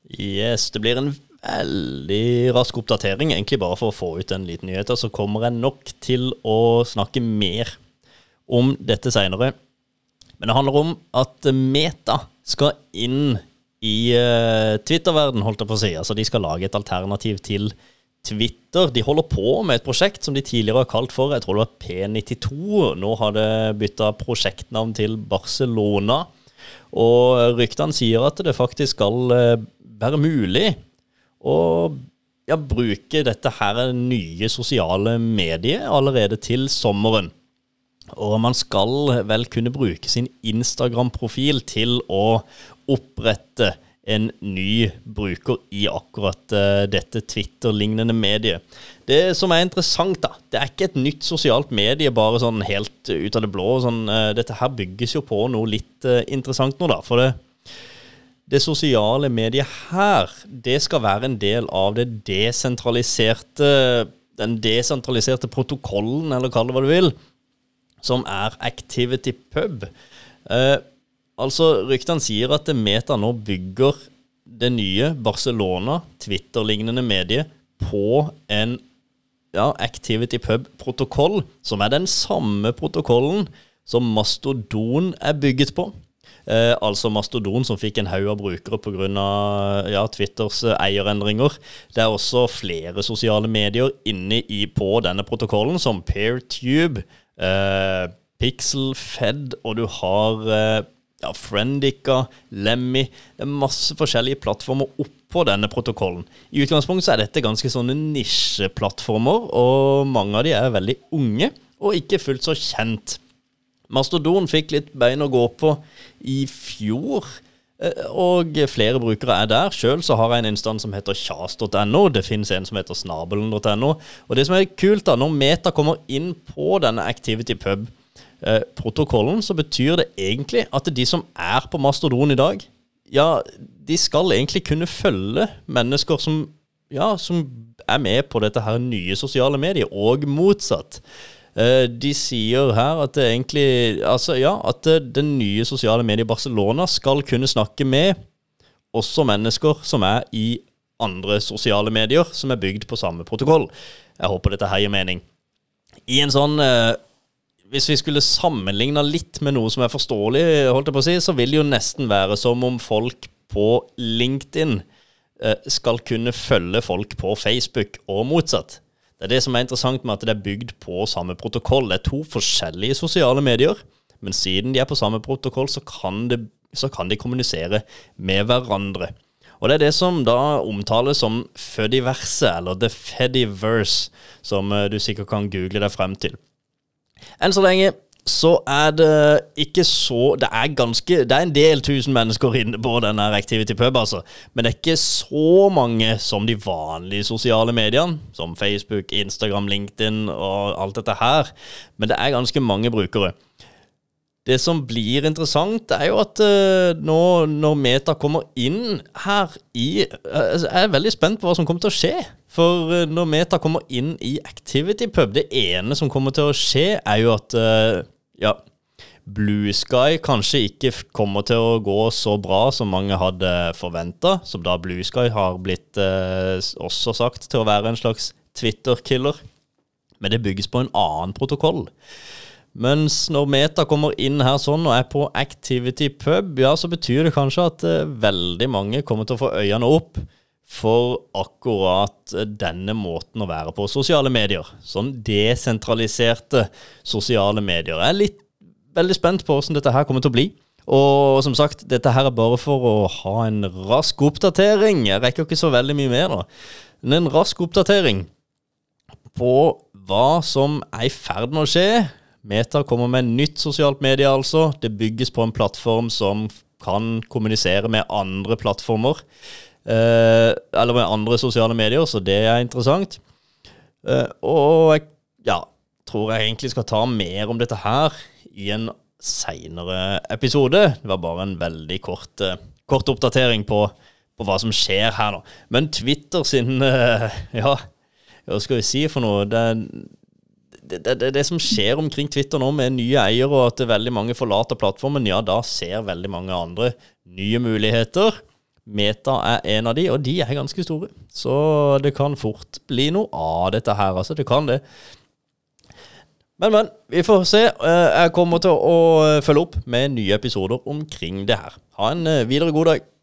Yes, det blir en veldig rask oppdatering, egentlig bare for å få ut en liten nyhet, så kommer jeg nok til å snakke mer om dette senere. Men det handler om at Meta skal inn i Twitter-verden, holdt jeg på å si. Altså de skal lage et alternativ til Twitter. De holder på med et prosjekt som de tidligere har kalt for, jeg tror det var P92. Nå har det byttet prosjektnavn til Barcelona. Og ryktene sier at det faktisk skal være mulig å bruke dette her nye sosiale mediet allerede til sommeren. Og man skal vel kunne bruke sin Instagram-profil til å opprette en ny bruker i akkurat dette Twitter-lignende mediet. Det som interessant da, det ikke et nytt sosialt medie bare sånn helt ut av det blå. Sånn, dette her bygges jo på noe litt interessant nå da, for det sosiale mediet her, det skal være en del av den desentraliserte protokollen, eller kall det hva du vil, som ActivityPub. Altså, ryktene sier at Meta nå bygger det nye Barcelona Twitter-lignende mediet på en ActivityPub-protokoll, som den samme protokollen som Mastodon bygget på. Altså Mastodon som fikk en haug av brukere på grunn av Twitters eierendringer. Det også flere sosiale medier inne på denne protokollen, som PeerTube, PixelFed, og du har Friendica, Lemmy. Det masse forskjellige plattformer oppå denne protokollen. I utgangspunktet dette ganske sånne nisjeplattformer, og mange av de veldig unge, og ikke fullt så kjent. Mastodon fikk litt bein å gå på i fjor, og flere brukere der. Selv så har jeg en instans som heter kjas.no, det finnes en som heter snabelen.no, og det som kult da, når Meta kommer inn på denne ActivityPub-protokollen, så betyr det egentlig at de som på Mastodon i dag, de skal egentlig kunne følge mennesker som med på dette her nye sosiale medier, og motsatt. De sier her at det egentlig, at den nye sosiale mediet Barcelona skal kunne snakke med også mennesker som i andre sosiale medier som bygd på samme protokoll. Jeg håper dette her gir mening. I en sånn, hvis vi skulle sammenligne litt med noe som forståelig, holdt jeg på å si, så vil det jo nesten være som om folk på LinkedIn skal kunne følge folk på Facebook og motsatt. Det det som interessant med at det bygd på samme protokoll. Det to forskjellige sosiale medier, men siden de på samme protokoll, så kan de kommunisere med hverandre. Og det det som da omtales som Fediverse, eller The Fediverse, som du sikkert kan google deg frem til. Enn så lenge så det ikke så, det en del tusen mennesker inne på denne ActivityPub, altså. Men det ikke så mange som de vanlige sosiale mediene, som Facebook, Instagram, LinkedIn og alt dette her. Men det ganske mange brukere. Det som blir interessant jo at nå, når Meta kommer inn her jeg veldig spent på hva som kommer til å skje. For når Meta kommer inn i ActivityPub, det ene som kommer til å skje jo at Blue Sky kanskje ikke kommer til å gå så bra som mange hadde forventet, som da Blue Sky har blitt også sagt til å være en slags Twitter-killer. Men det bygges på en annen protokoll. Mens når Meta kommer inn her sånn og på ActivityPub, så betyr det kanskje at veldig mange kommer til å få øynene opp for akkurat denne måten å være på sosiale medier. Sånn desentraliserte sosiale medier. Jeg veldig spent på hvordan dette her kommer til å bli. Og som sagt, dette her bare for å ha en rask oppdatering. Jeg rekker ikke så veldig mye mer da. Men en rask oppdatering på hva som I ferd med å skje. Meta kommer med en nytt sosialt medie altså. Det bygges på en plattform som kan kommunisere med andre plattformer. Eller med andre sosiale medier, så det interessant. Og tror jeg egentlig skal ta mer om dette her i en senere episode. Det var bare en veldig kort oppdatering på hva som skjer her nå. Men Twitter sin, hva skal vi si for noe? Det som skjer omkring Twitter nå med nye eiere, og at veldig mange forlater plattformen, da ser veldig mange andre nye muligheter Meta en av de, og de ganske store. Så det kan fort bli noe av dette her, altså. Det kan det. Men, vi får se. Jeg kommer til å følge opp med nye episoder omkring det her. Ha en videre god dag.